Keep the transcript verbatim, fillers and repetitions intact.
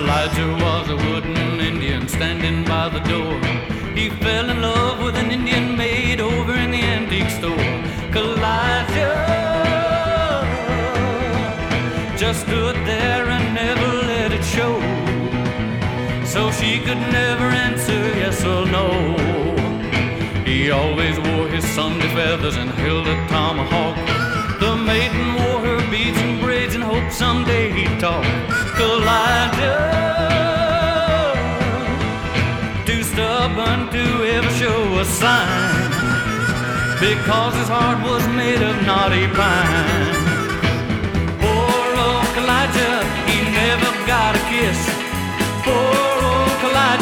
Elijah was a wooden Indian standing by the door. He fell in love with an Indian maid over in the antique store. Elijah just stood there and never let it show, so she could never answer yes or no. He always wore his Sunday feathers and held a tomahawk. The maiden wore her beads and braids and hoped someday he'd talk. Elijah, too stubborn to ever show a sign, because his heart was made of knotty pine. Poor old Elijah, he never got a kiss. Poor old Elijah,